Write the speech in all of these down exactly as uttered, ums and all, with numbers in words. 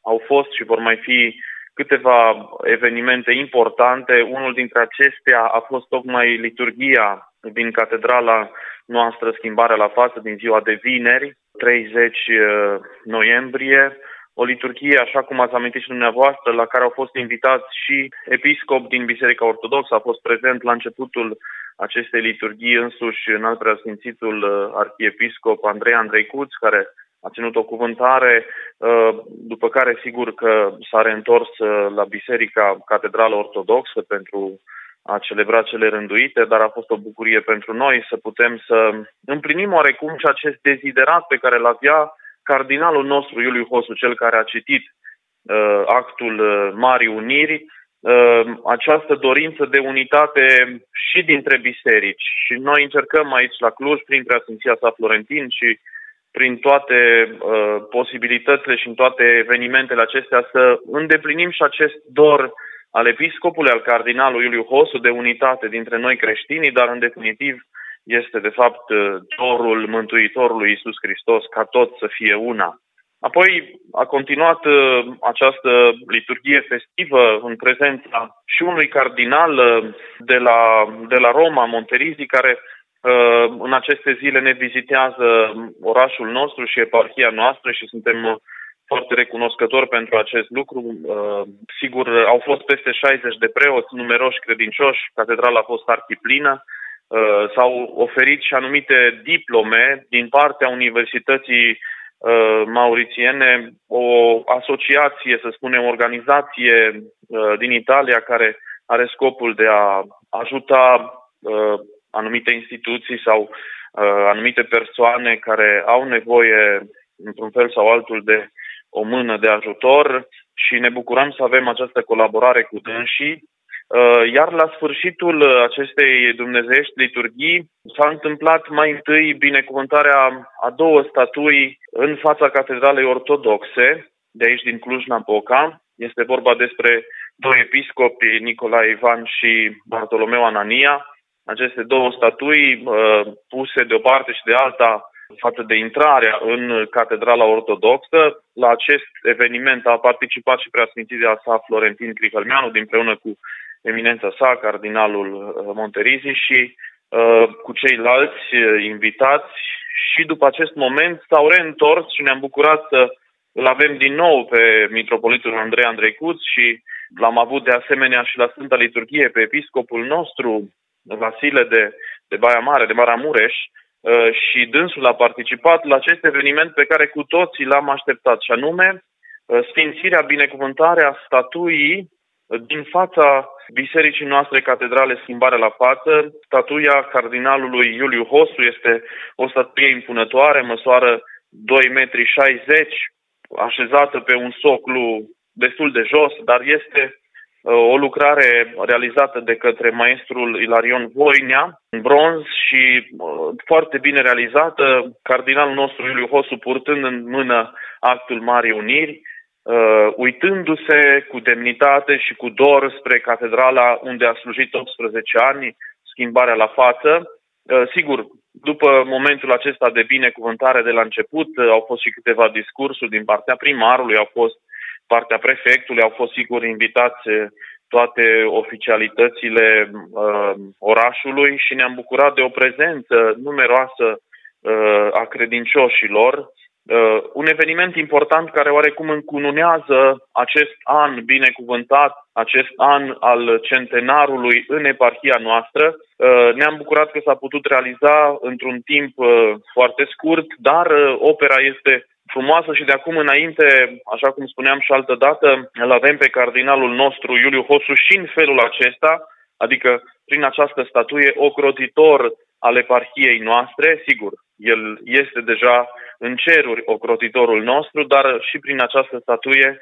au fost și vor mai fi câteva evenimente importante. Unul dintre acestea a fost tocmai liturghia din catedrala noastră, Schimbarea la față, din ziua de vineri, treizeci noiembrie. O liturghie, așa cum ați amintit și dumneavoastră, la care au fost invitați și episcop din Biserica Ortodoxă. A fost prezent la începutul acestei liturghii însuși Înaltpreasfințitul arhiepiscop Andrei Andreicuț, care a ținut o cuvântare, după care sigur că s-a reîntors la Biserica Catedrală Ortodoxă pentru a celebra cele rânduite, dar a fost o bucurie pentru noi să putem să împlinim oarecum și acest deziderat pe care îl avea cardinalul nostru, Iuliu Hosu, cel care a citit uh, actul uh, Marii Uniri, uh, această dorință de unitate și dintre biserici. Și noi încercăm aici la Cluj, prin Preasfinția sa Florentin și prin toate uh, posibilitățile și în toate evenimentele acestea să îndeplinim și acest dor al episcopului, al cardinalului Iuliu Hosu, de unitate dintre noi creștinii, dar în definitiv este de fapt dorul Mântuitorului Iisus Hristos ca tot să fie una. Apoi a continuat această liturghie festivă în prezența și unui cardinal de la, de la Roma, Monterizi, care în aceste zile ne vizitează orașul nostru și eparhia noastră și suntem foarte recunoscători pentru acest lucru. Sigur, au fost peste șaizeci de preoți, numeroși credincioși, catedrala a fost arhiplină. S-au oferit și anumite diplome din partea Universității Mauritiene, o asociație, să spunem, o organizație din Italia care are scopul de a ajuta anumite instituții sau anumite persoane care au nevoie, într-un fel sau altul, de o mână de ajutor și ne bucurăm să avem această colaborare cu dânsii. Iar la sfârșitul acestei dumnezeiești liturghii s-a întâmplat mai întâi binecuvântarea a două statui în fața Catedralei Ortodoxe, de aici din Cluj-Napoca. Este vorba despre doi episcopi, Nicolae Ivan și Bartolomeu Anania. Aceste două statui puse de o parte și de alta față de intrarea în Catedrala Ortodoxă. La acest eveniment a participat și Preasfințirea sa Florentin Crihălmeanu, împreună cu eminența sa, cardinalul Monterizi și uh, cu ceilalți uh, invitați. Și după acest moment s-au reîntors și ne-am bucurat să îl avem din nou pe mitropolitul Andrei Andreicuț și l-am avut de asemenea și la Sfânta Liturghie pe episcopul nostru, Vasile de, de Baia Mare, de Maramureș, uh, și dânsul a participat la acest eveniment pe care cu toții l-am așteptat, și anume uh, sfințirea, binecuvântarea statuii din fața bisericii noastre catedrale Schimbarea la față. Statuia cardinalului Iuliu Hosu este o statuie impunătoare, măsoară doi metri șaizeci, așezată pe un soclu destul de jos, dar este uh, o lucrare realizată de către maestrul Ilarion Voinea, în bronz și uh, foarte bine realizată, cardinalul nostru Iuliu Hosu purtând în mână actul Marii Uniri, Uh, uitându-se cu demnitate și cu dor spre catedrala unde a slujit optsprezece ani, Schimbarea la față. Uh, sigur, după momentul acesta de binecuvântare de la început, uh, au fost și câteva discursuri din partea primarului, au fost partea prefectului, au fost sigur invitați toate oficialitățile uh, orașului și ne-am bucurat de o prezență numeroasă uh, a credincioșilor. Uh, un eveniment important care oarecum încununează acest an binecuvântat, acest an al centenarului în eparhia noastră. Uh, ne-am bucurat că s-a putut realiza într-un timp uh, foarte scurt, dar uh, opera este frumoasă și de acum înainte, așa cum spuneam și altă dată, îl avem pe cardinalul nostru Iuliu Hosu și în felul acesta, adică prin această statuie ocrotitor al eparhiei noastre. Sigur, el este deja în ceruri ocrotitorul nostru, dar și prin această statuie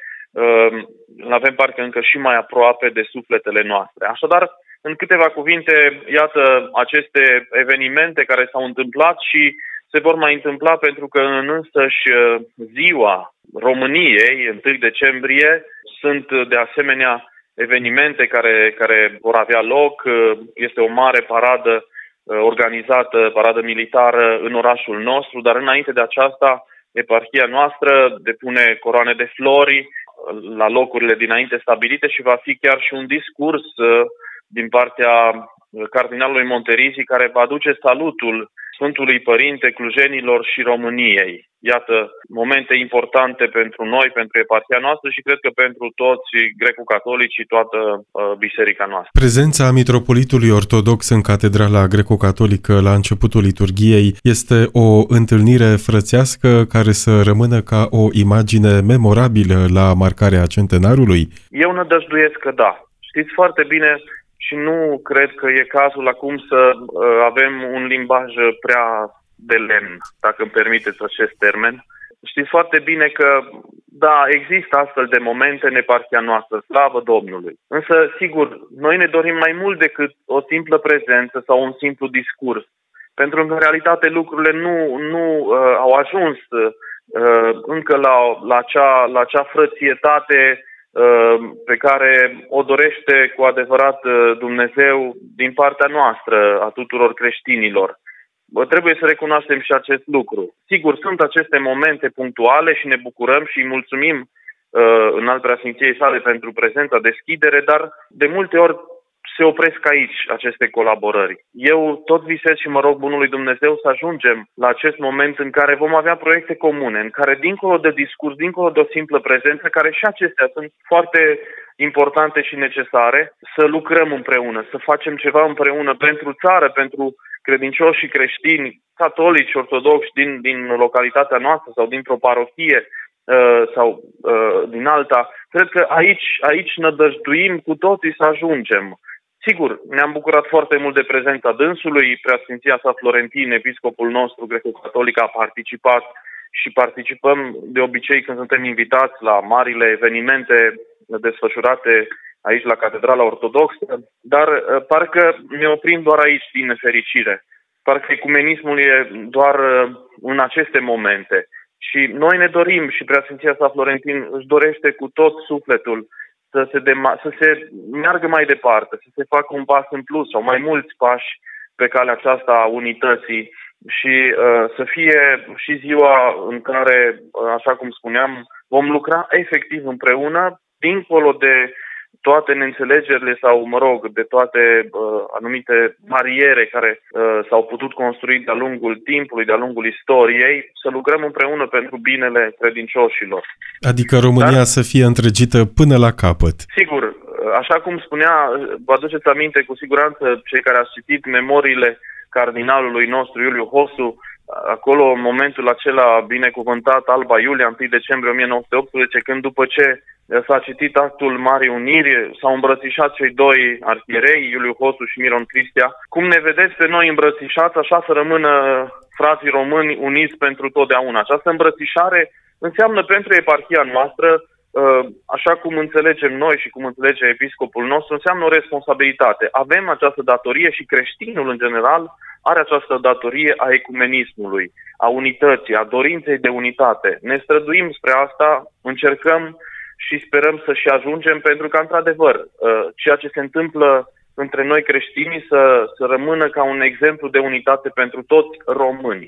îl avem parcă încă și mai aproape de sufletele noastre. Așadar, în câteva cuvinte, iată aceste evenimente care s-au întâmplat și se vor mai întâmpla pentru că în însăși ziua României, întâi decembrie, sunt de asemenea evenimente care, care vor avea loc. Este o mare paradă organizată, paradă militară în orașul nostru, dar înainte de aceasta, eparhia noastră depune coroane de flori la locurile dinainte stabilite și va fi chiar și un discurs din partea cardinalului Monterisi care va aduce salutul Sfântului Părinte Clujenilor și României. Iată, momente importante pentru noi, pentru eparhia noastră și cred că pentru toți greco-catolici și toată uh, biserica noastră. Prezența mitropolitului ortodox în catedrala greco-catolică la începutul liturghiei este o întâlnire frățească care să rămână ca o imagine memorabilă la marcarea centenarului? Eu nădăjduiesc că da. Știți foarte bine și nu cred că e cazul acum să uh, avem un limbaj prea de lemn, dacă îmi permiteți acest termen. Știți foarte bine că, da, există astfel de momente în eparhia noastră, slavă Domnului. Însă, sigur, noi ne dorim mai mult decât o simplă prezență sau un simplu discurs. Pentru că, în realitate, lucrurile nu, nu uh, au ajuns uh, încă la, la, acea, la acea frățietate pe care o dorește cu adevărat Dumnezeu din partea noastră, a tuturor creștinilor. Trebuie să recunoaștem și acest lucru. Sigur, sunt aceste momente punctuale și ne bucurăm și îi mulțumim în al preasfinției sale pentru prezența, deschidere, dar de multe ori se opresc aici aceste colaborări. Eu tot visez și mă rog bunului Dumnezeu să ajungem la acest moment în care vom avea proiecte comune, în care dincolo de discurs, dincolo de o simplă prezență, care și acestea sunt foarte importante și necesare, să lucrăm împreună, să facem ceva împreună pentru țară, pentru credincioși și creștini, catolici, ortodoxi din, din localitatea noastră sau dintr-o parohie uh, sau uh, din alta. Cred că aici, aici nădăjduim cu toții să ajungem. Sigur, ne-am bucurat foarte mult de prezența dânsului, Preasfinția sa Florentin, episcopul nostru greco-catolic, a participat și participăm de obicei când suntem invitați la marile evenimente desfășurate aici la Catedrala Ortodoxă, dar parcă ne oprim doar aici din nefericire. Parcă ecumenismul e doar în aceste momente. Și noi ne dorim și Preasfinția sa Florentin își dorește cu tot sufletul să se, dema- să se meargă mai departe, să se facă un pas în plus sau mai mulți pași pe calea aceasta a unității și uh, să fie și ziua în care, uh, așa cum spuneam, vom lucra efectiv împreună, dincolo de toate neînțelegerile sau, mă rog, de toate uh, anumite bariere care uh, s-au putut construi de-a lungul timpului, de-a lungul istoriei, să lucrăm împreună pentru binele credincioșilor. Adică România Dar, să fie întregită până la capăt. Sigur, așa cum spunea, vă aduceți aminte cu siguranță cei care ați citit memoriile cardinalului nostru Iuliu Hosu, acolo în momentul acela binecuvântat Alba Iulia, întâi decembrie o mie nouă sute optsprezece, când după ce s-a citit actul Marii Uniri, s-au îmbrățișat cei doi arhierei, Iuliu Hosu și Miron Cristea. Cum ne vedeți pe noi îmbrățișați, așa să rămână frații români uniți pentru totdeauna. Această îmbrățișare înseamnă pentru eparhia noastră, așa cum înțelegem noi și cum înțelege episcopul nostru, înseamnă o responsabilitate. Avem această datorie și creștinul în general are această datorie a ecumenismului, a unității, a dorinței de unitate. Ne străduim spre asta, încercăm și sperăm să și ajungem, pentru că, într-adevăr, ceea ce se întâmplă între noi creștinii să, să rămână ca un exemplu de unitate pentru toți românii.